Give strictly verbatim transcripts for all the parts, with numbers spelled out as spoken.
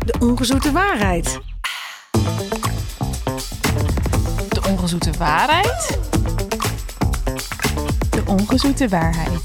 De ongezoete waarheid. De ongezoete waarheid? De ongezoete waarheid.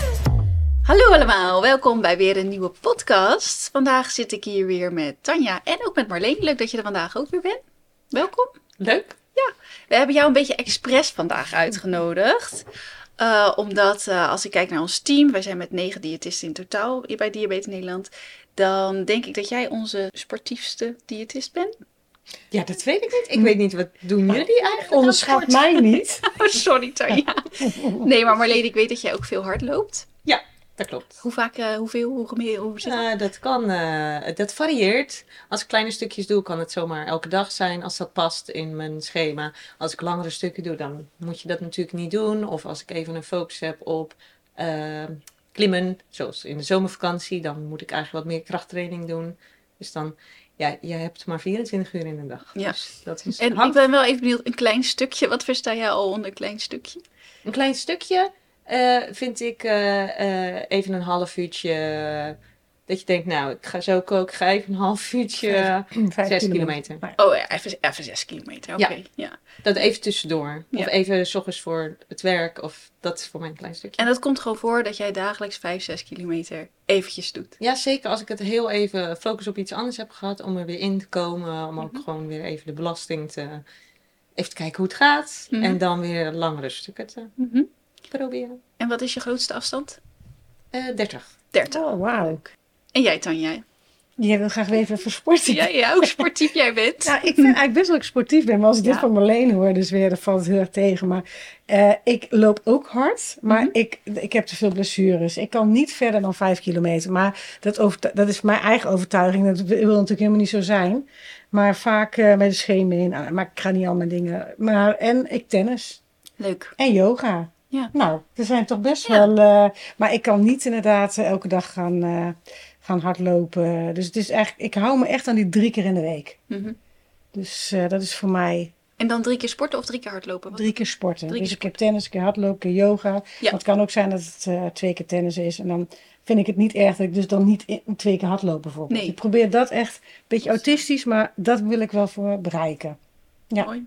Hallo allemaal, welkom bij weer een nieuwe podcast. Vandaag zit ik hier weer met Tanja en ook met Marleen. Leuk dat je er vandaag ook weer bent. Welkom. Leuk. Ja, we hebben jou een beetje expres vandaag uitgenodigd. Uh, omdat uh, als ik kijk naar ons team, wij zijn met negen diëtisten in totaal hier bij Diabetes Nederland. Dan denk ik dat jij onze sportiefste diëtist bent. Ja, dat weet ik niet. Ik weet niet, wat doen jullie eigenlijk? Onderschat mij niet. Oh, sorry Tanja. Nee, maar Marleen, ik weet dat jij ook veel hard loopt. Ja, dat klopt. Hoe vaak, uh, hoeveel, hoe gemiddeld, hoe zit dat? Uh, dat kan, uh, dat varieert. Als ik kleine stukjes doe, kan het zomaar elke dag zijn. Als dat past in mijn schema. Als ik langere stukken doe, dan moet je dat natuurlijk niet doen. Of als ik even een focus heb op uh, klimmen, zoals in de zomervakantie, dan moet ik eigenlijk wat meer krachttraining doen. Dus dan, ja, je hebt maar vierentwintig uur in een dag. Ja. Dus dat is En ik ben wel even benieuwd, een klein stukje, wat versta jij al onder een klein stukje? Een klein stukje uh, vind ik uh, uh, even een half uurtje, uh, dat je denkt, nou, ik ga zo koken, ik ga even een half uurtje, Vijf, vijf zes kilometer. kilometer. Oh ja, even, even zes kilometer, oké. Okay. Ja. Ja. Dat even tussendoor. Ja. Of even 's ochtends voor het werk, of dat is voor mij een klein stukje. En dat komt gewoon voor dat jij dagelijks vijf, zes kilometer eventjes doet? Ja, zeker als ik het heel even focus op iets anders heb gehad, om er weer in te komen, om ook mm-hmm. gewoon weer even de belasting te, even te kijken hoe het gaat. Mm-hmm. En dan weer langere stukken te mm-hmm. proberen. En wat is je grootste afstand? Uh, dertig. dertig. Oh, wauw. En jij, Tanja? Jij wil graag weten voor sportief. Ja, ja, hoe sportief jij bent. Nou, ik vind eigenlijk best wel dat ik sportief ben. Maar als ik ja. dit van Marleen hoor, dus weer, dan valt het heel erg tegen. Maar uh, ik loop ook hard. Maar mm-hmm. ik, ik heb te veel blessures. Ik kan niet verder dan vijf kilometer. Maar dat, over, dat is mijn eigen overtuiging. Dat wil natuurlijk helemaal niet zo zijn. Maar vaak uh, met de schema in. Uh, maar ik ga niet al mijn dingen. Maar, en ik tennis. Leuk. En yoga. Ja. Nou, er zijn toch best ja. wel... Uh, maar ik kan niet inderdaad uh, elke dag gaan... Uh, gaan hardlopen. Dus het is eigenlijk, ik hou me echt aan die drie keer in de week. Mm-hmm. Dus uh, dat is voor mij... En dan drie keer sporten of drie keer hardlopen? Wat? Drie keer sporten. Drie dus keer een keer tennis, een keer hardlopen, een keer yoga. Ja. Maar het kan ook zijn dat het uh, twee keer tennis is. En dan vind ik het niet erg dat ik dus dan niet in, twee keer hardlopen bijvoorbeeld. Nee. Ik probeer dat echt een beetje autistisch, maar dat wil ik wel voor bereiken. Ja. Mooi.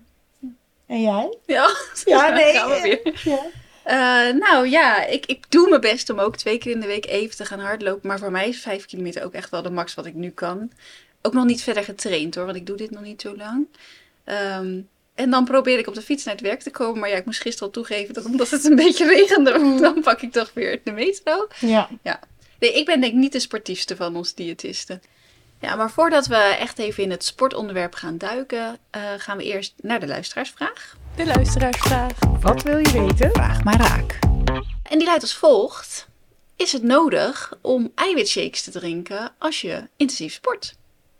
En jij? Ja, ja nee. gaan we weer. Ja. Uh, nou ja, ik, ik doe mijn best om ook twee keer in de week even te gaan hardlopen. Maar voor mij is vijf kilometer ook echt wel de max wat ik nu kan. Ook nog niet verder getraind hoor, want ik doe dit nog niet zo lang. Um, en dan probeer ik op de fiets naar het werk te komen. Maar ja, ik moest gisteren al toegeven dat omdat het een beetje regende, dan pak ik toch weer de metro. Ja. ja. Nee, ik ben denk ik niet de sportiefste van ons diëtisten. Ja, maar voordat we echt even in het sportonderwerp gaan duiken, uh, gaan we eerst naar de luisteraarsvraag. De luisteraarsvraag. Wat wil je weten? Vraag maar raak. En die luidt als volgt. Is het nodig om eiwitshakes te drinken als je intensief sport?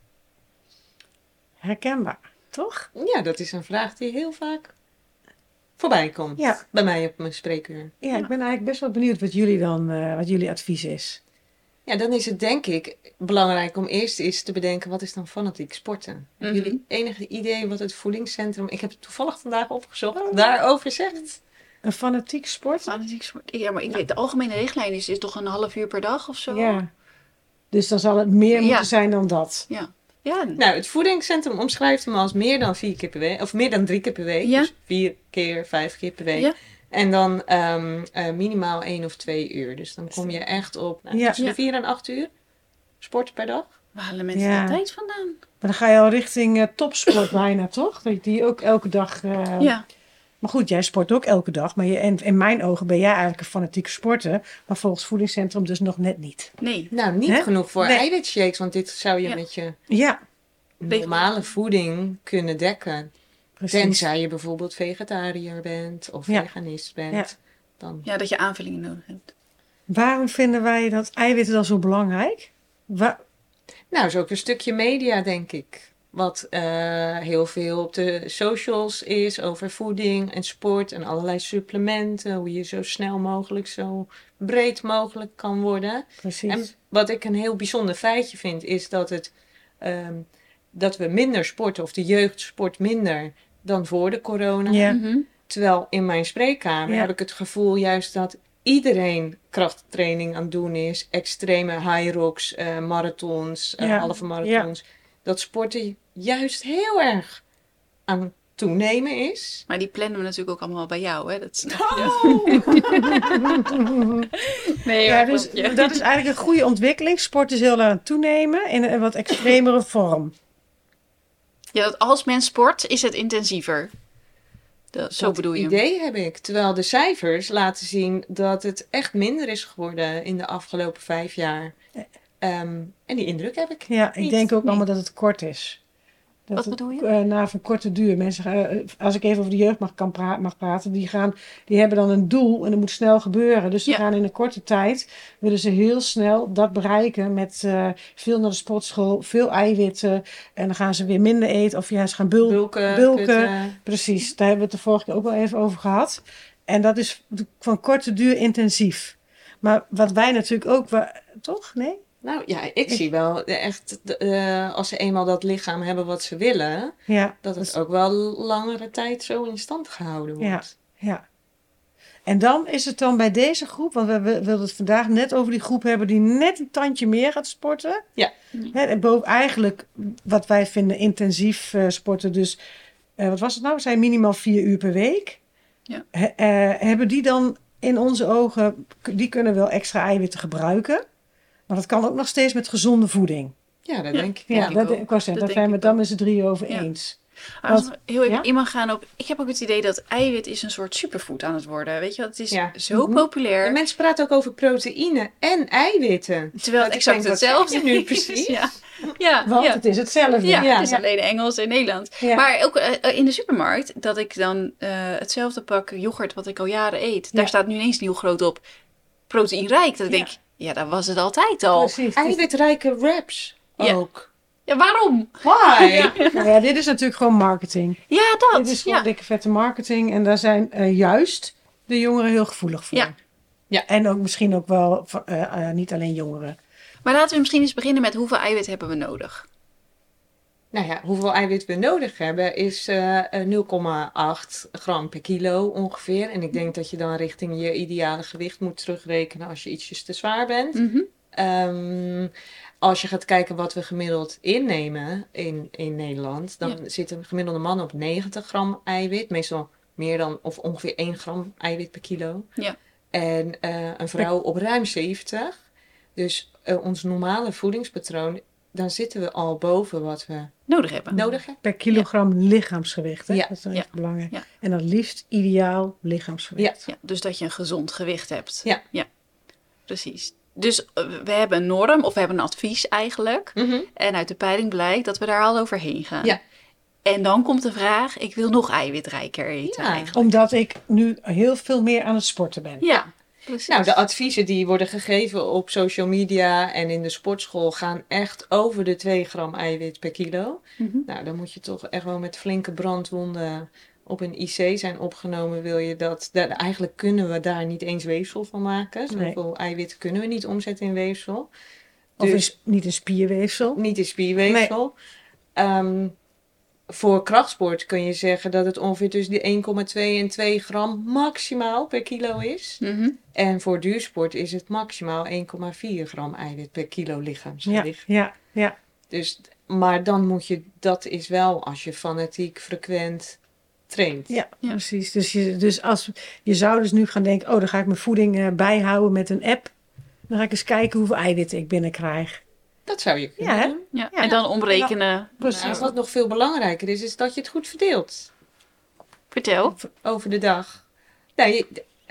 Herkenbaar, toch? Ja, dat is een vraag die heel vaak voorbij komt. Ja. Bij mij op mijn spreekuur. Ja, ja, ik ben eigenlijk best wel benieuwd wat jullie dan, uh, wat jullie advies is. Ja, dan is het denk ik belangrijk om eerst eens te bedenken, wat is dan fanatiek sporten? Mm-hmm. Hebben jullie enige idee wat het voedingscentrum, ik heb het toevallig vandaag opgezocht, oh. daarover zegt? Een fanatiek sport? Fanatiek sport, ja, maar ik weet, de algemene richtlijn is, is toch een half uur per dag of zo? Ja, dus dan zal het meer moeten ja. zijn dan dat. Ja. Ja. Nou, het voedingscentrum omschrijft hem als meer dan vier keer per week, of meer dan drie keer per week, ja. dus vier keer, vijf keer per week. Ja. En dan um, uh, minimaal één of twee uur. Dus dan kom je echt op nou, ja. tussen de vier en acht uur sport per dag. Waar halen mensen ja. de tijd vandaan? Maar dan ga je al richting uh, topsport bijna, toch? Dat je die ook elke dag... Uh... Ja. Maar goed, jij sport ook elke dag. Maar je, in, in mijn ogen ben jij eigenlijk een fanatieke sporter. Maar volgens het voedingscentrum dus nog net niet. Nee. Nou, niet He? genoeg voor nee. eiwitshakes. Want dit zou je ja. met je ja. normale voeding kunnen dekken. Precies. Tenzij je bijvoorbeeld vegetariër bent of ja. veganist bent. Ja. Dan... ja, dat je aanvullingen nodig hebt. Waarom vinden wij dat eiwitten dan zo belangrijk? Wa- nou, is ook een stukje media, denk ik. Wat uh, heel veel op de socials is over voeding en sport en allerlei supplementen. Hoe je zo snel mogelijk, zo breed mogelijk kan worden. Precies. En wat ik een heel bijzonder feitje vind, is dat, het, um, dat we minder sporten, of de jeugd sport minder dan voor de corona. Ja. Mm-hmm. Terwijl in mijn spreekkamer ja. heb ik het gevoel juist dat iedereen krachttraining aan het doen is. Extreme high rocks, uh, marathons, uh, Ja. halve marathons. Ja. dat sporten juist heel erg aan toenemen is. Maar die plannen we natuurlijk ook allemaal bij jou, hè? Dat snap je. Oh! Nee, Ja, maar dus klopt, ja. dat is eigenlijk een goede ontwikkeling. Sport is heel aan het toenemen in een wat extremere vorm. Ja, dat als men sport, is het intensiever. Dat, zo Dat bedoel je. idee heb ik. Terwijl de cijfers laten zien dat het echt minder is geworden in de afgelopen vijf jaar. Ehm, en die indruk heb ik. Ja, ik Niet. denk ook Nee. allemaal dat het kort is. Dat Wat het, bedoel je? eh, na van korte duur. Mensen gaan, eh, als ik even over de jeugd mag, kan pra- mag praten, die, gaan, die hebben dan een doel en dat moet snel gebeuren. Dus ze Ja. gaan in een korte tijd, willen ze heel snel dat bereiken met eh, veel naar de sportschool, veel eiwitten. En dan gaan ze weer minder eten of ja, ze gaan bul- Bulken, bulken. kutten. Precies, daar hebben we het de vorige keer ook wel even over gehad. En dat is van korte duur intensief. Maar wat wij natuurlijk ook, wa- toch? Nee? Nou ja, ik zie wel echt, eh, als ze eenmaal dat lichaam hebben wat ze willen, Ja. dat het ook wel langere tijd zo in stand gehouden wordt. Ja. En dan is het dan bij deze groep, want we, we wilden het vandaag net over die groep hebben die net een tandje meer gaat sporten. Ja. Hè, en boven eigenlijk wat wij vinden intensief eh, sporten. Dus eh, wat was het nou? We zijn minimaal vier uur per week. Ja. He- eh, hebben die dan in onze ogen, die kunnen wel extra eiwitten gebruiken. Maar dat kan ook nog steeds met gezonde voeding. Ja, dat Ja. denk ik. Ja, Denk ik dat, ook. ik wou zeggen, Dat daar denk zijn we ik dan ook. met z'n drieën over Ja. eens. Als Wat- we heel even ja? in gaan op... Ik heb ook het idee dat eiwit is een soort superfood aan het worden. Weet je wel, het is Ja. zo Mhm. populair. En mensen praten ook over proteïne en eiwitten. Terwijl het Dat ik exact denk, wat hetzelfde zeg je nu is. precies? Ja, ja, Want ja. het is hetzelfde. Ja, Ja. het is alleen Engels en Nederlands. Ja. Maar ook eh, in de supermarkt, dat ik dan eh, hetzelfde pak yoghurt wat ik al jaren eet. Daar Ja. staat nu ineens heel groot op proteïnrijk. Dat ik Ja. denk, ja, dat was het altijd al. Precies. Het is- Eiwitrijke wraps Ja. ook. Ja, waarom? Why? Ja, Nou ja, dit is natuurlijk gewoon marketing. ja dat. Dit is gewoon ja. dikke vette marketing. En daar zijn eh, juist de jongeren heel gevoelig voor. Ja. Ja. En ook misschien ook wel, voor, eh, eh, niet alleen jongeren. Maar laten we misschien eens beginnen met hoeveel eiwit hebben we nodig? Nou ja, hoeveel eiwit we nodig hebben is eh, eh, nul komma acht gram per kilo ongeveer. En ik denk dat je dan richting je ideale gewicht moet terugrekenen als je ietsjes te zwaar bent. Mhm. Ehm, als je gaat kijken wat we gemiddeld innemen in, in Nederland, dan Ja. zit een gemiddelde man op negentig gram eiwit. Meestal meer dan of ongeveer één gram eiwit per kilo. Ja. En eh, een vrouw op ruim zeventig. Dus eh, ons normale voedingspatroon, dan zitten we al boven wat we Nodig hebben. nodig hebben. Per kilogram lichaamsgewicht. Hè? Ja. Dat is dan Ja. echt belangrijk. Ja. En dan liefst ideaal lichaamsgewicht. Ja, dus dat je een gezond gewicht hebt. Ja. Ja, precies. Dus eh, we hebben een norm, of we hebben een advies eigenlijk. Mhm. En uit de peiling blijkt dat we daar al overheen gaan. Ja. En dan komt de vraag, ik wil nog eiwitrijker eten Ja. eigenlijk. Omdat ik nu heel veel meer aan het sporten ben. Ja, precies. Nou, de adviezen die worden gegeven op social media en in de sportschool gaan echt over de twee gram eiwit per kilo. Mhm. Nou, dan moet je toch echt wel met flinke brandwonden op een I C zijn opgenomen. Wil je dat? Da- eigenlijk kunnen we daar niet eens weefsel van maken. Nee. Zoveel eiwit kunnen we niet omzetten in weefsel. Of Dus is niet een spierweefsel. niet in spierweefsel. Ehm, voor krachtsport kun je zeggen dat het ongeveer tussen de één komma twee en twee gram maximaal per kilo is. Mhm. En voor duursport is het maximaal één komma vier gram eiwit per kilo Ja, lichaamsgewicht. ja, ja. Dus, maar dan moet je, dat is wel als je fanatiek frequent traint. Ja, Ja. precies. Dus, je, dus als, je zou dus nu gaan denken, oh, dan ga ik mijn voeding eh, bijhouden met een app. Dan ga ik eens kijken hoeveel eiwitten ik binnenkrijg. Dat zou je kunnen Ja, hè? doen. Ja. Ja. En dan omrekenen. Precies. Maar wat nog veel belangrijker is, is dat je het goed verdeelt Vertel. over de dag. Nou, je-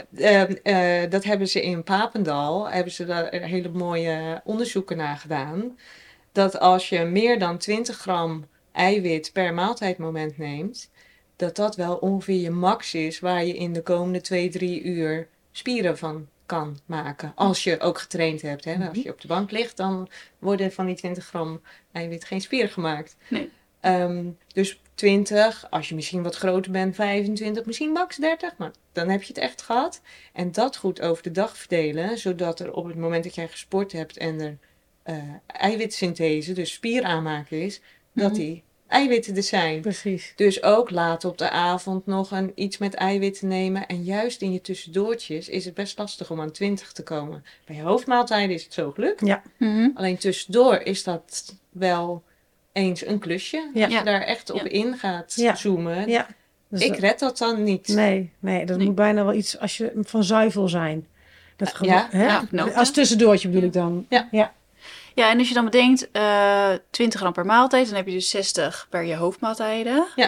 eh, eh, dat hebben ze in Papendal, hebben ze daar hele mooie onderzoeken naar gedaan. Dat als je meer dan twintig gram eiwit per maaltijdmoment neemt, dat dat wel ongeveer je max is waar je in de komende twee, drie uur spieren van kan maken. Als je ook getraind hebt. Hè? Als je op de bank ligt, dan worden van die twintig gram eiwit geen spieren gemaakt. Nee. Ehm, dus twintig, als je misschien wat groter bent, vijfentwintig, misschien max dertig. Maar dan heb je het echt gehad. En dat goed over de dag verdelen, zodat er op het moment dat jij gesport hebt en er eh, eiwitsynthese, dus spieraanmaken is, dat Mhm. die eiwitten er zijn. Precies. Dus ook laat op de avond nog een, iets met eiwitten nemen. En juist in je tussendoortjes is het best lastig om aan twintig te komen. Bij je hoofdmaaltijden is het zo gelukt. Mhm. Alleen tussendoor is dat wel eens een klusje. Ja. Als je Ja. daar echt op Ja. in gaat Ja. zoomen. Ja. Dus ik dat- red dat dan niet. Nee, nee, dat Nee. moet bijna wel iets als je van zuivel zijn. Dat Ja, gewoon, hè? ja, noten. Als tussendoortje bedoel ik dan. Ja. ja. Ja, en als je dan bedenkt, eh twintig gram per maaltijd, dan heb je dus zestig per je hoofdmaaltijden. Ja.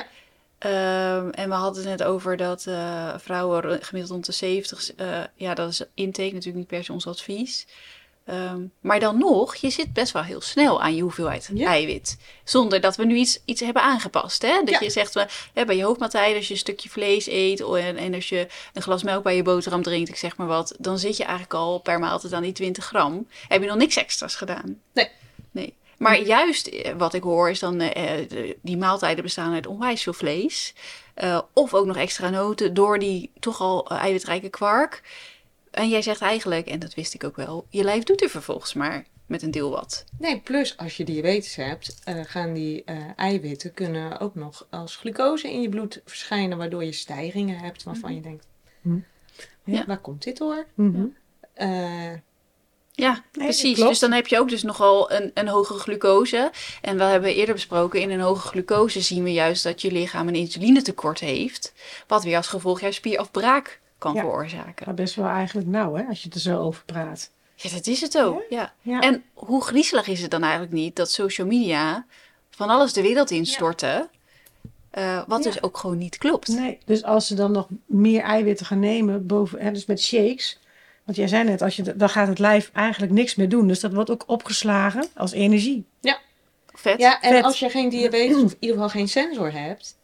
Ehm, en we hadden het net over dat eh, vrouwen ro- gemiddeld rond de zeventig, eh, ja, dat is intake, natuurlijk niet per se ons advies. Ehm, maar dan nog, je zit best wel heel snel aan je hoeveelheid Ja. eiwit. Zonder dat we nu iets, iets hebben aangepast. Hè? Dat Ja. je zegt, eh, hè, bij je hoofdmaaltijden, als je een stukje vlees eet o- en, en als je een glas melk bij je boterham drinkt, ik zeg maar wat, dan zit je eigenlijk al per maaltijd aan die twintig gram. Heb je nog niks extra's gedaan? Nee. Nee. Maar juist eh, wat ik hoor is dan, eh, de- die maaltijden bestaan uit onwijs veel vlees. Eh, of ook nog extra noten door die toch al eh, eiwitrijke kwark. En jij zegt eigenlijk, en dat wist ik ook wel, je lijf doet er vervolgens maar met een deel wat. Nee, plus als je diabetes hebt, eh, gaan die eh, eiwitten kunnen ook nog als glucose in je bloed verschijnen, waardoor je stijgingen hebt waarvan je denkt, Hm. Ja. waar komt dit door? Mhm. Eh, Ja, dat precies. klopt. Dus dan heb je ook dus nogal een, een hogere glucose. En we hebben eerder besproken, in een hoge glucose zien we juist dat je lichaam een insulinetekort heeft. Wat weer als gevolg juist spierafbraak kan Ja. veroorzaken. Maar best wel eigenlijk nauw, hè, als je er zo over praat. Ja, dat is het ook. Ja. Ja. En hoe griezelig is het dan eigenlijk niet dat social media van alles de wereld instorten, eh, wat Ja. dus ook gewoon niet klopt. Nee, dus als ze dan nog meer eiwitten gaan nemen, boven, hè, dus met shakes. Want jij zei net, als je, dan gaat het lijf eigenlijk niks meer doen. Dus dat wordt ook opgeslagen als energie. Vet. ja, en Vet. als je geen diabetes of in ieder geval geen sensor hebt,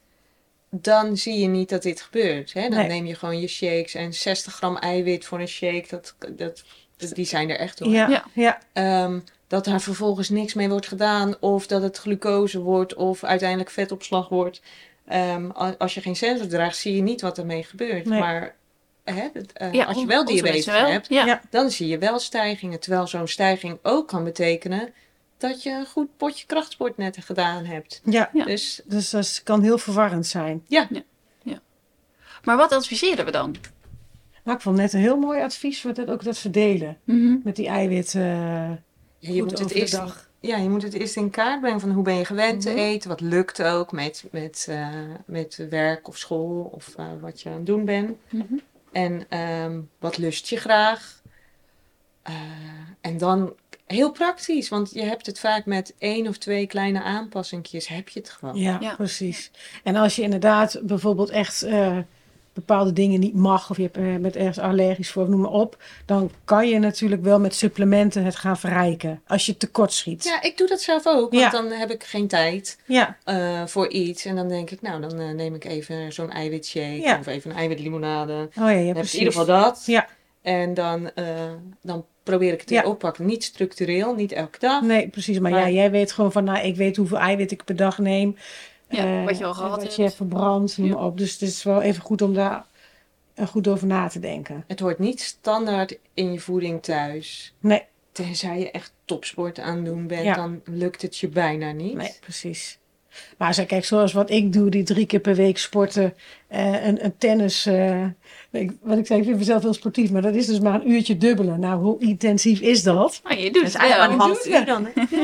dan zie je niet dat dit gebeurt. Hè? Dan Nee. neem je gewoon je shakes en zestig gram eiwit voor een shake, dat, dat, die zijn er echt hoor. Ja, Ja. ja. Ehm, dat daar vervolgens niks mee wordt gedaan, of dat het glucose wordt, of uiteindelijk vetopslag wordt. Ehm, a- als je geen sensor draagt, zie je niet wat ermee gebeurt. Nee. Maar hè, het, eh, Ja, als je on- wel onze diabetes mensen wel. hebt, Ja. Ja. dan zie je wel stijgingen. Terwijl zo'n stijging ook kan betekenen dat je een goed potje krachtsport net gedaan hebt. ja. Ja. Dus Dus dat kan heel verwarrend zijn. Maar wat adviseren we dan? Nou, ik vond net een heel mooi advies voor dat, ook dat verdelen. Met die eiwitten eh ja, je, goed moet het over de eerst, dag. ja, je moet het eerst in kaart brengen van hoe ben je gewend te Mhm. eten. Wat lukt ook met, met, eh, met werk of school of eh, wat je aan het doen bent. Mhm. En ehm, wat lust je graag? Eh, en dan heel praktisch, want je hebt het vaak met één of twee kleine aanpassingjes, heb je het gewoon. Ja, Ja. precies. En als je inderdaad bijvoorbeeld echt eh, bepaalde dingen niet mag, of je hebt, eh, bent ergens allergisch voor, noem maar op, dan kan je natuurlijk wel met supplementen het gaan verrijken. Als je tekort schiet. Ja, ik doe dat zelf ook, want Ja. dan heb ik geen tijd Ja, eh, voor iets. En dan denk ik, nou, dan eh, neem ik even zo'n eiwitshake Ja. of even een eiwitlimonade. oh ja, ja Dan heb ik precies. in ieder geval dat. Ja, En dan, eh, dan probeer ik het Ja. weer oppakken. Niet structureel, niet elke dag. nee, precies. Maar, Maar- ja, jij weet gewoon van, nou, ik weet hoeveel eiwit ik per dag neem. Ja, Eh, wat je al gehad Wat hebt. je hebt verbrand, noem Ja. maar op. Dus het is wel even goed om daar eh, goed over na te denken. Het hoort niet standaard in je voeding thuis. Nee, Tenzij je echt topsport aan het doen bent, Ja. dan lukt het je bijna niet. nee, precies. Maar als ik kijk, zoals wat ik doe, die drie keer per week sporten, eh, een, een tennis. eh, ik, wat ik zei, ik vind mezelf heel sportief, maar dat is dus maar een uurtje dubbelen. Nou, hoe intensief is dat? Maar je doet Dat is het eigenlijk wel. maar een half uur dan. Hè?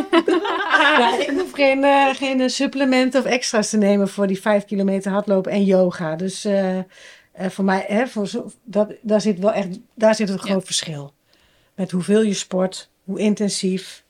Ja, ik hoef geen, eh, geen eh, supplementen of extra's te nemen voor die vijf kilometer hardlopen en yoga. Dus eh, eh, voor mij, hè, voor zo, dat, daar zit wel echt, daar zit een Ja. groot verschil. Met hoeveel je sport, hoe intensief.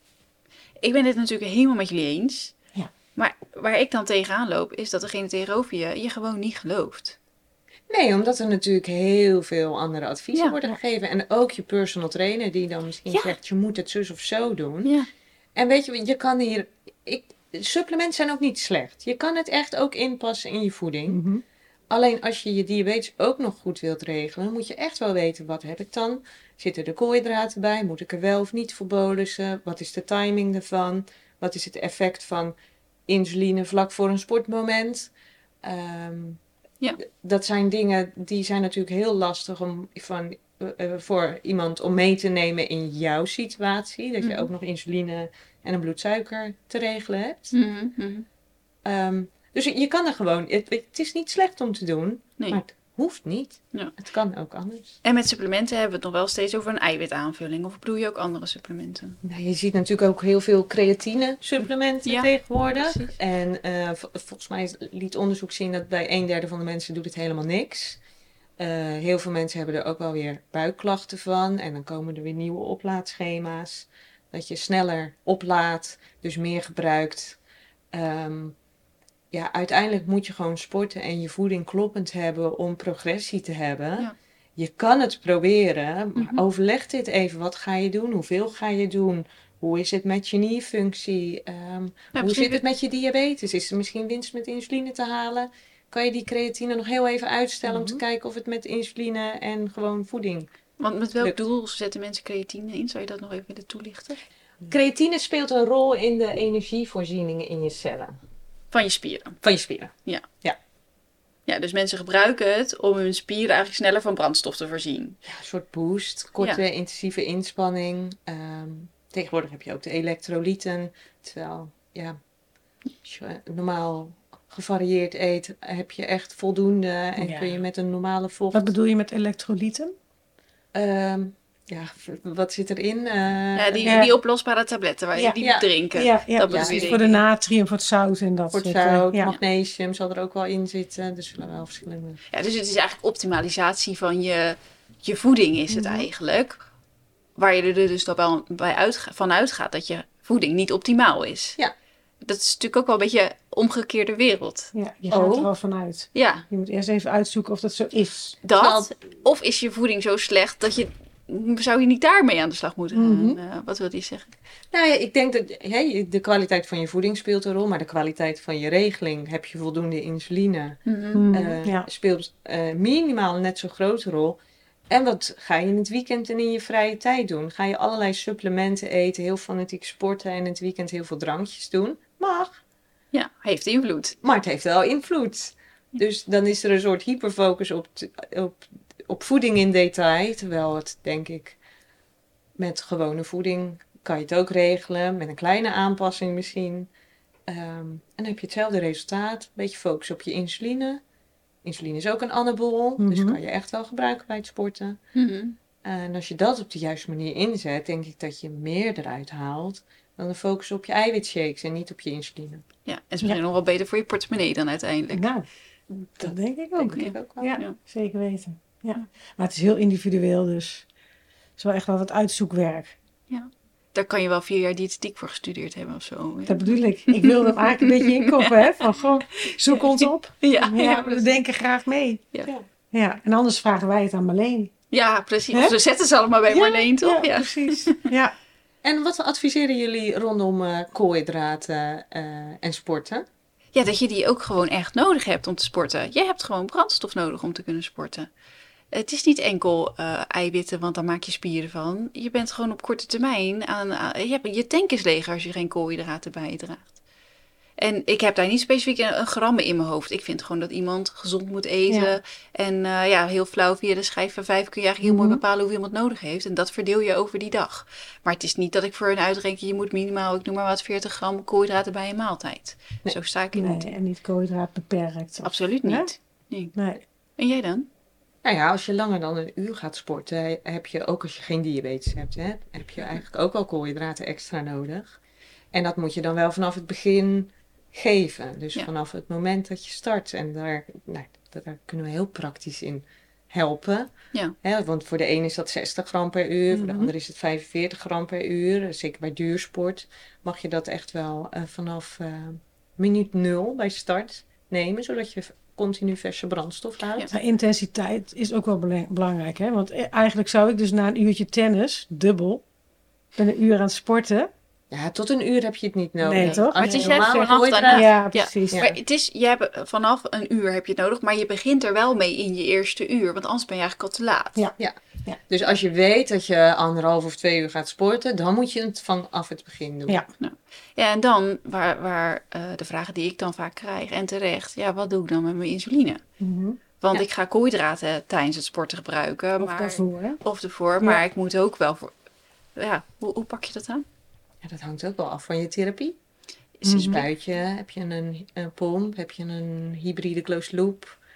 Ik ben het natuurlijk helemaal met jullie eens. Ja. Maar waar ik dan tegenaan loop, is dat degene tegenover je je gewoon niet gelooft. Nee, omdat er natuurlijk heel veel andere adviezen Ja. worden gegeven. En ook je personal trainer die dan misschien Ja. zegt, je moet het zus of zo doen. Ja. En weet je, je kan hier... Ik, supplementen zijn ook niet slecht. Je kan het echt ook inpassen in je voeding. Mhm. Alleen als je je diabetes ook nog goed wilt regelen, moet je echt wel weten, wat heb ik dan? Zitten er koolhydraten bij? Moet ik er wel of niet voor bolussen? Wat is de timing ervan? Wat is het effect van insuline vlak voor een sportmoment? Ehm, Ja. d- Dat zijn dingen die zijn natuurlijk heel lastig om van, eh, eh, voor iemand om mee te nemen in jouw situatie. Dat je Mhm. ook nog insuline en een bloedsuiker te regelen hebt. Mhm, mhm. Ehm, dus je je kan er gewoon, het, het is niet slecht om te doen, Nee. maar het hoeft niet. Ja. Het kan ook anders. En met supplementen hebben we het nog wel steeds over een eiwitaanvulling. Of bedoel je ook andere supplementen? Nou, je ziet natuurlijk ook heel veel creatine supplementen Ja, tegenwoordig. precies. En uh, v- volgens mij liet onderzoek zien dat bij een derde van de mensen doet het helemaal niks. Uh, heel veel mensen hebben er ook wel weer buikklachten van. En dan komen er weer nieuwe oplaadschema's. Dat je sneller oplaadt, dus meer gebruikt. Um, ja, uiteindelijk moet je gewoon sporten en je voeding kloppend hebben om progressie te hebben. Ja. Je kan het proberen, maar Mhm. overleg dit even. Wat ga je doen? Hoeveel ga je doen? Hoe is het met je nierfunctie? Um, hoe misschien zit het met je diabetes? Is er misschien winst met insuline te halen? Kan je die creatine nog heel even uitstellen om te Mhm. kijken of het met insuline en gewoon voeding... Want met welk Lukt. doel zetten mensen creatine in? Zou je dat nog even willen toelichten? Creatine speelt een rol in de energievoorziening in je cellen. Van je spieren. Van je spieren. Ja, dus mensen gebruiken het om hun spieren eigenlijk sneller van brandstof te voorzien. Ja, een soort boost, korte intensieve inspanning. Um, tegenwoordig heb je ook de elektrolyten. Terwijl, ja, als je normaal gevarieerd eet, heb je echt voldoende. En Ja. kun je met een normale vocht... Wat bedoel je met elektrolyten? Um, ja, v- wat zit erin? Uh, Ja, die, Ja. die oplosbare tabletten waar je Ja. die Ja. moet drinken. Ja, ja, dat ja, bedoel je, voor de denk ik. natrium, voor het zout en dat Voor het soort, eh, zout, ja. magnesium zal er ook wel in zitten. Dus er zullen wel verschillende... Ja, dus het is eigenlijk optimalisatie van je, je voeding is het Mhm. eigenlijk. Waar je er dus dan wel bij uitga- van uitgaat dat je voeding niet optimaal is. Ja. Dat is natuurlijk ook wel een beetje een omgekeerde wereld. Ja, je gaat Oh. er al vanuit. Ja, Je moet eerst even uitzoeken of dat zo is. dat. Of is je voeding zo slecht dat je... Zou je niet daarmee aan de slag moeten gaan? Mhm. Uh, wat wil je zeggen? Nou ja, ik denk dat hey, de kwaliteit van je voeding speelt een rol. Maar de kwaliteit van je regeling, heb je voldoende insuline... Mm, Uh, ja. speelt uh, minimaal net zo'n grote rol. En wat ga je in het weekend en in je vrije tijd doen? Ga je allerlei supplementen eten, heel fanatiek sporten en in het weekend heel veel drankjes doen? Mag, Ja, heeft invloed. maar het heeft wel invloed. Dus dan is er een soort hyperfocus op, t- op, op voeding in detail. Terwijl het, denk ik, met gewone voeding kan je het ook regelen. Met een kleine aanpassing misschien. Um, en dan heb je hetzelfde resultaat. Een beetje focus op je insuline. Insuline is ook een anabol, dus Mhm. kan je echt wel gebruiken bij het sporten. Mhm. En als je dat op de juiste manier inzet, denk ik dat je meer eruit haalt dan de focus op je eiwitshakes en niet op je insuline. Ja, en is misschien nog wel beter voor je portemonnee dan uiteindelijk. Nou, dat denk ik ook. Denk ik ook wel. Ja, Ja. zeker weten. Ja. Maar het is heel individueel dus. Het is wel echt wel wat uitzoekwerk. Daar kan je wel vier jaar diëtetiek voor gestudeerd hebben of zo. Ja, Dat bedoel ik. Ik wil hem eigenlijk een beetje inkoppen. Hè? Van gewoon, zoek ons op. ja, Ja, ja, we precies. denken graag mee. Ja. Ja. Ja, en anders vragen wij het aan Marleen. Ja, precies. Hè? Of ze zetten ze allemaal bij Marleen, toch? Ja, Ja. precies. Ja. En wat adviseren jullie rondom uh, koolhydraten uh, en sporten? Ja, dat je die ook gewoon echt nodig hebt om te sporten. Je hebt gewoon brandstof nodig om te kunnen sporten. Het is niet enkel uh, eiwitten, want daar maak je spieren van. Je bent gewoon op korte termijn aan... aan je, hebt, je tank is leeg als je geen koolhydraten bijdraagt. En ik heb daar niet specifiek een, een grammen in mijn hoofd. Ik vind gewoon dat iemand gezond moet eten. Ja. En uh, ja, heel flauw via de schijf van vijf kun je eigenlijk heel Mhm. mooi bepalen hoeveel iemand nodig heeft. En dat verdeel je over die dag. Maar het is niet dat ik voor een uitreken, je moet minimaal, ik noem maar wat, veertig gram koolhydraten bij een maaltijd. Nee. Zo sta ik er niet Nee, in. en niet koolhydraat beperkt. Absoluut Hè? niet. Nee. Nee. En jij dan? Nou ja, als je langer dan een uur gaat sporten, heb je ook als je geen diabetes hebt, hè, heb je eigenlijk ook wel koolhydraten extra nodig. En dat moet je dan wel vanaf het begin geven. Dus Ja. vanaf het moment dat je start. En daar, nou, daar kunnen we heel praktisch in helpen. Ja. Hè, want voor de een is dat zestig gram per uur, voor de Mhm. ander is het vijfenveertig gram per uur. Zeker bij duursport mag je dat echt wel uh, vanaf uh, minuut nul bij start nemen, zodat je continu verse brandstof houdt. Maar intensiteit is ook wel bela- belangrijk. Hè? Want e- eigenlijk zou ik dus na een uurtje tennis, dubbel, ben een uur aan het sporten. Ja, tot een uur heb je het niet nodig. Nee, toch? Als Maar je het is normaal juist vanaf koolhydraten- daarna. Ja, Ja. precies. Ja. Maar het is, je hebt vanaf een uur heb je het nodig, maar je begint er wel mee in je eerste uur, want anders ben je eigenlijk al te laat. Ja. Dus als je weet dat je anderhalf of twee uur gaat sporten, dan moet je het vanaf het begin doen. Ja. Ja, en dan, waar, waar uh, de vragen die ik dan vaak krijg, en terecht, ja, wat doe ik dan met mijn insuline? Mhm. Want Ja. ik ga koolhydraten tijdens het sporten gebruiken, Of maar, daarvoor, hè? of ervoor, Ja. maar ik moet ook wel voor... Ja, hoe, hoe pak je dat aan? Ja, dat hangt ook wel af van je therapie. Is Mhm. het Spuit je, heb je een, een pomp, heb je een hybride closed loop,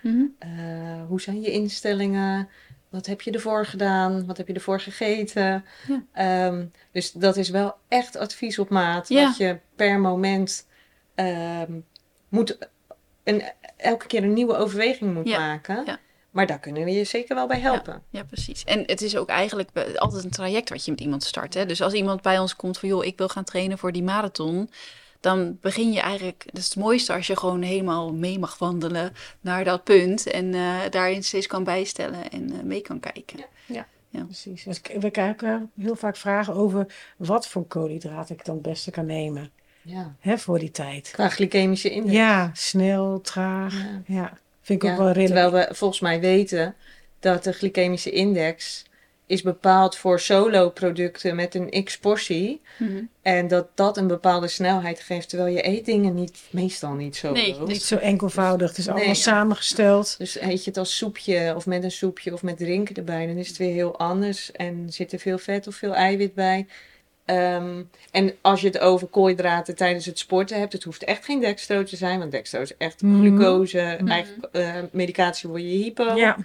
Mhm. Uh, hoe zijn je instellingen? Wat heb je ervoor gedaan? Wat heb je ervoor gegeten? Ja. Um, dus dat is wel echt advies op maat. Ja. Wat je per moment um, moet een, elke keer een nieuwe overweging moet ja. maken. Ja. Maar daar kunnen we je zeker wel bij helpen. Ja, ja, precies. En het is ook eigenlijk altijd een traject wat je met iemand start. Hè? Dus als iemand bij ons komt van, joh, ik wil gaan trainen voor die marathon, dan begin je eigenlijk, dat is het mooiste als je gewoon helemaal mee mag wandelen naar dat punt en uh, daarin steeds kan bijstellen en uh, mee kan kijken. Ja, ja. ja. precies. Dus we krijgen heel vaak vragen over wat voor koolhydraten ik dan het beste kan nemen. Ja. Hè, voor die tijd. Qua glycemische index. Ja, snel, traag. Ja, ja. Vind ik ja, ook wel redelijk. Terwijl we volgens mij weten dat de glycemische index is bepaald voor solo-producten met een x-portie. Mm-hmm. En dat dat een bepaalde snelheid geeft, terwijl je eet dingen niet, meestal niet zo. Nee, niet zo enkelvoudig. Het is nee, allemaal ja. samengesteld. Dus eet je het als soepje of met een soepje of met drinken erbij, dan is het weer heel anders. En zit er veel vet of veel eiwit bij. Um, en als je het over koolhydraten tijdens het sporten hebt, het hoeft echt geen dextro te zijn, want dextro is echt mm. glucose, mm. eigen uh, medicatie voor je hypo. Ja.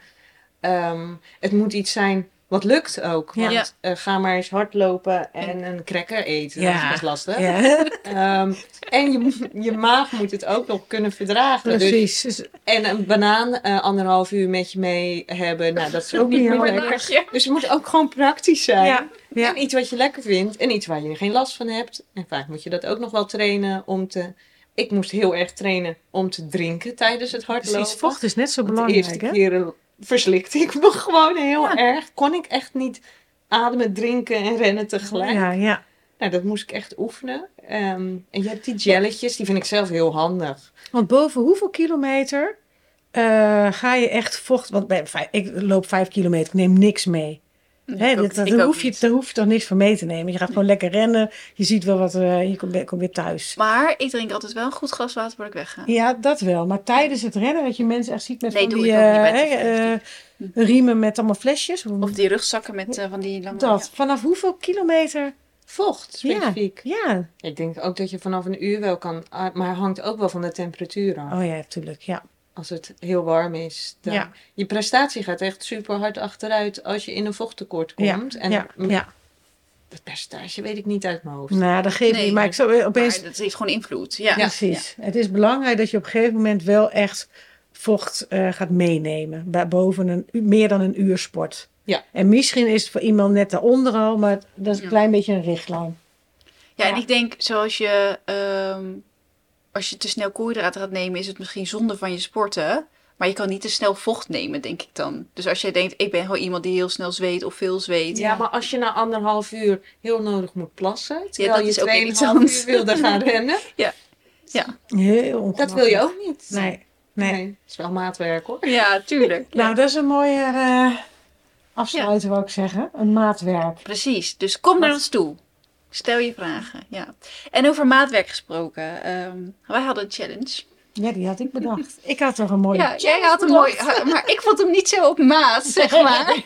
Um, het moet iets zijn wat lukt ook. Want ja. uh, ga maar eens hardlopen en een cracker eten. Ja. Dat is best lastig. Ja. Um, en je, je maag moet het ook nog kunnen verdragen. Precies. Dus, en een banaan uh, anderhalf uur met je mee hebben. Nou, dat is ook niet meer lekker. Dus het moet ook gewoon praktisch zijn. Ja. Ja. En iets wat je lekker vindt. En iets waar je geen last van hebt. En vaak moet je dat ook nog wel trainen om te... Ik moest heel erg trainen om te drinken tijdens het hardlopen. Precies, vocht is net zo belangrijk. De eerste keer verslikte ik me gewoon heel ja. erg. Kon ik echt niet ademen, drinken en rennen tegelijk. Ja, ja. Nou, dat moest ik echt oefenen. Um, en je hebt die jelletjes, die vind ik zelf heel handig. Want boven hoeveel kilometer uh, ga je echt vocht... Want bij vijf, ik loop vijf kilometer, ik neem niks mee. He, dat, dat, daar, hoef je, daar hoef je toch niks van mee te nemen. Je gaat gewoon lekker rennen. Je ziet wel wat, uh, je komt, komt weer thuis. Maar ik drink altijd wel een goed glas water voordat ik wegga. Ja, dat wel. Maar tijdens het rennen, dat je mensen echt ziet met nee, van die uh, uh, riemen met allemaal flesjes. Of die rugzakken met uh, van die lange... Dat. Ja. Vanaf hoeveel kilometer... Vocht, specifiek. Ja, ja. Ik denk ook dat je vanaf een uur wel kan... Maar hangt ook wel van de temperatuur af. Oh ja, natuurlijk, ja. Als het heel warm is. Dan ja. Je prestatie gaat echt super hard achteruit als je in een vochttekort komt. Ja, en ja, ja. Het percentage weet ik niet uit mijn hoofd. Nou, dat geeft nee, niet. Maar ik zou opeens... Maar dat heeft gewoon invloed. Ja, ja. Precies. Ja. Het is belangrijk dat je op een gegeven moment wel echt vocht uh, gaat meenemen. Bij boven een, meer dan een uur sport. Ja. En misschien is het voor iemand net daaronder al, maar dat is een ja. klein beetje een richtlijn. Ja, ja, en ik denk zoals je... Um, als je te snel koolhydraten gaat nemen, is het misschien zonde van je sporten. Maar je kan niet te snel vocht nemen, denk ik dan. Dus als jij denkt, ik ben gewoon iemand die heel snel zweet of veel zweet. Ja, maar als je na anderhalf uur heel nodig moet plassen, terwijl ja, dat je tweeënhalf uur wilde gaan rennen. Ja. Ja. Heel ongemakkelijk. Dat wil je ook niet. Nee. Nee. nee. Dat is wel maatwerk hoor. Ja, tuurlijk. Ja. Nou, dat is een mooie uh, afsluiten, ja. wou ik zeggen. Een maatwerk. Precies. Dus kom naar ons toe. Stel je vragen, ja. En over maatwerk gesproken. Um, wij hadden een challenge. Ja, die had ik bedacht. Ik had toch een mooie ja, jij had een mooie, maar ik vond hem niet zo op maat, zeg maar.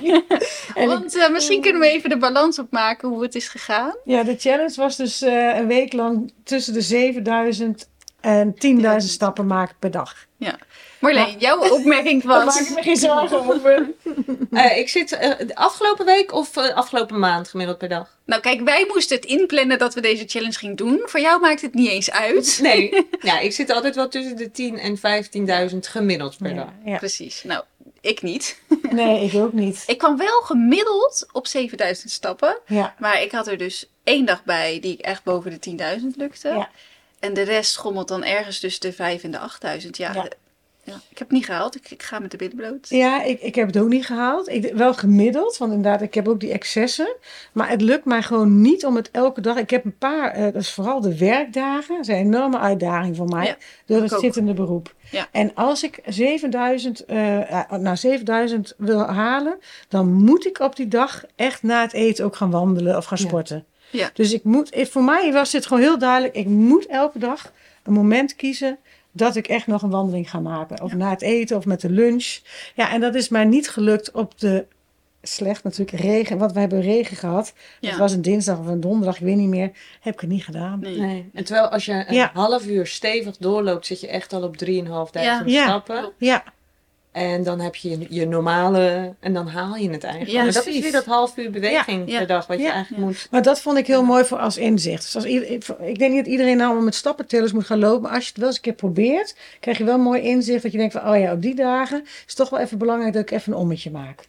Want uh, misschien kunnen we even de balans opmaken hoe het is gegaan. Ja, de challenge was dus uh, een week lang tussen de zevenduizend en tienduizend stappen maken per dag. Ja. Marleen, maar, jouw opmerking was... Daar maak ik me geen zorgen over. uh, ik zit uh, de afgelopen week of uh, afgelopen maand gemiddeld per dag? Nou kijk, wij moesten het inplannen dat we deze challenge gingen doen. Voor jou maakt het niet eens uit. Nee, ja, ik zit altijd wel tussen de tien en vijftienduizend gemiddeld per ja, dag. Ja. Precies, nou, ik niet. Nee, ik ook niet. Ik kwam wel gemiddeld op zevenduizend stappen. Ja. Maar ik had er dus één dag bij die ik echt boven de tienduizend lukte. Ja. En de rest schommelt dan ergens tussen de vijf en de achtduizend. Ja, ja. Ja, ik heb het niet gehaald. Ik, ik ga met de billen bloot. Ja, ik, ik heb het ook niet gehaald. Ik, wel gemiddeld, want inderdaad, ik heb ook die excessen. Maar het lukt mij gewoon niet om het elke dag... Ik heb een paar, uh, dat is vooral de werkdagen. Dat is een enorme uitdaging voor mij. Ja, door het zittende beroep. Ja. En als ik zevenduizend, uh, nou, zevenduizend wil halen... dan moet ik op die dag echt na het eten ook gaan wandelen of gaan sporten. Ja. Ja. Dus ik moet, voor mij was dit gewoon heel duidelijk. Ik moet elke dag een moment kiezen... dat ik echt nog een wandeling ga maken. Of ja. na het eten of met de lunch. Ja, en dat is mij niet gelukt op de slecht natuurlijk regen. Want we hebben regen gehad. Ja. Het was een dinsdag of een donderdag, ik weet niet meer. Heb ik het niet gedaan. Nee. nee. En terwijl als je een ja. half uur stevig doorloopt, zit je echt al op drieduizend vijfhonderd ja. stappen. Ja. En dan heb je je, je normale... En dan haal je het eigenlijk. Ja, maar dat precies. is weer dat half uur beweging Ja, ja. per dag. Wat je Ja, eigenlijk ja. moet... Maar dat vond ik heel mooi voor als inzicht. Dus als ieder- ik, ik denk niet dat iedereen nou allemaal met stappentellers moet gaan lopen. Maar als je het wel eens een keer probeert, krijg je wel een mooi inzicht. Dat je denkt van, oh ja, op die dagen is het toch wel even belangrijk dat ik even een ommetje maak.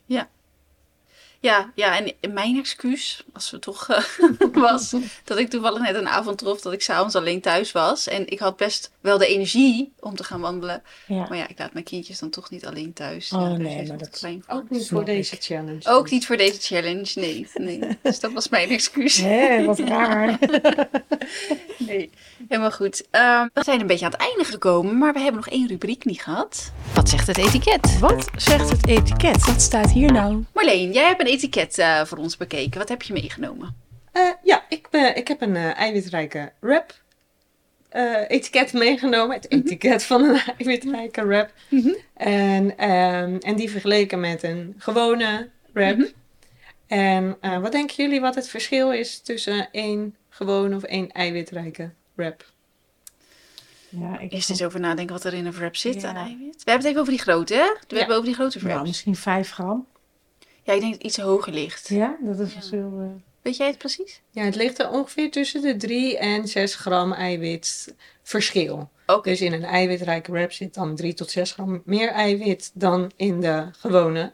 Ja, ja, en mijn excuus, als we toch eh, was, dat ik toevallig net een avond trof dat ik s'avonds alleen thuis was. En ik had best wel de energie om te gaan wandelen. Ja. Maar ja, ik laat mijn kindjes dan toch niet alleen thuis. Oh, Ja, daar nee, zijn ze maar wat dat- klein voor. Ook niet Snap voor ik. deze challenge. Ook niet voor deze challenge, nee. nee. Dus dat was mijn excuus. Hé, wat raar. Nee, helemaal goed. Ehm, we zijn een beetje aan het einde gekomen, maar we hebben nog één rubriek niet gehad. Wat zegt het etiket? Wat zegt het etiket? Wat staat hier nou? Marleen, jij hebt een etiket eh, voor ons bekeken. Wat heb je meegenomen? Eh, ja, ik, ben, ik heb een eh, eiwitrijke wrap eh, etiket meegenomen. Het etiket van een eiwitrijke wrap. Mhm. En, ehm, en die vergeleken met een gewone wrap. Mhm. En eh, wat denken jullie wat het verschil is tussen één gewone of één eiwitrijke wrap? Ja, ik Eerst eens over nadenken wat er in een wrap zit Ja. aan eiwit. We hebben het even over die grote, hè? We Ja. hebben over die grote wraps. Nou, misschien vijf gram. Ja, ik denk dat het iets hoger ligt. Ja, dat is Ja. verschil. eh. Weet jij het precies? Ja, het ligt er ongeveer tussen de drie en zes gram eiwit verschil. Oké. Dus in een eiwitrijke wrap zit dan drie tot zes gram meer eiwit dan in de gewone,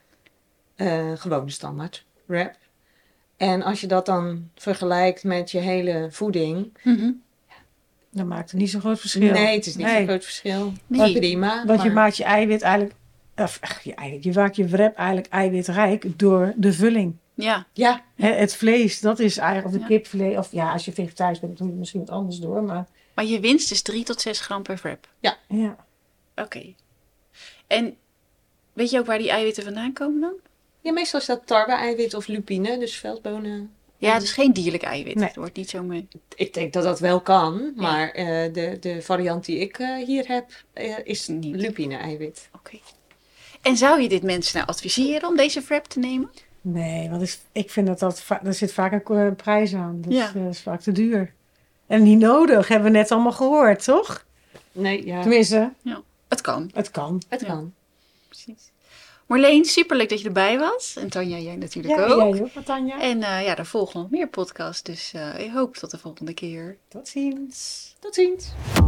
eh, gewone standaard wrap. En als je dat dan vergelijkt met je hele voeding, Mhm. Dat maakt het niet zo'n groot verschil. nee, het is niet Nee. zo'n groot verschil. Nee. Prima. Want je maar- maakt je eiwit eigenlijk... Of, ach, je, eiwit, je maakt je wrap eigenlijk eiwitrijk door de vulling. Ja, Ja, Hè, het vlees, dat is eigenlijk... Of de Ja. kipvlees. Of ja, als je vegetarisch bent, doe je misschien wat anders door. Maar maar je winst is drie tot zes gram per wrap. ja. Oké. En weet je ook waar die eiwitten vandaan komen dan? ja, meestal is dat tarwe-eiwit of lupine, dus veldbonen. Ja, dus geen dierlijk eiwit. Nee. Het wordt niet zo mee. Ik denk dat dat wel kan, maar eh, de, de variant die ik eh, hier heb, eh, is Niet. lupine-eiwit. Oké. En zou je dit mensen nou adviseren om deze wrap te nemen? Nee, want ik, ik vind dat dat... va- Er zit vaak een ko- prijs aan. Dat Ja. is, eh, is vaak te duur. En niet nodig, hebben we net allemaal gehoord, toch? Nee, ja, Tenminste, Het kan. het kan. het Ja. kan. Precies. Marleen, superleuk dat je erbij was. En Tanja, jij natuurlijk Ja, ook. jij ook, Tanja. En eh, ja, er volgen nog meer podcasts. Dus eh, ik hoop tot de volgende keer. Tot ziens. Tot ziens.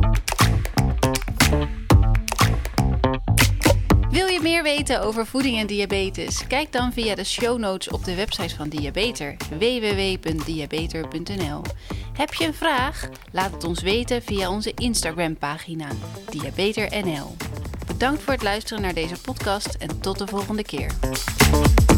Wil je meer weten over voeding en diabetes? Kijk dan via de show notes op de website van Diabeter, w w w punt diabeter punt n l. Heb je een vraag? Laat het ons weten via onze Instagram pagina, Diabeter N L. Bedankt voor het luisteren naar deze podcast en tot de volgende keer.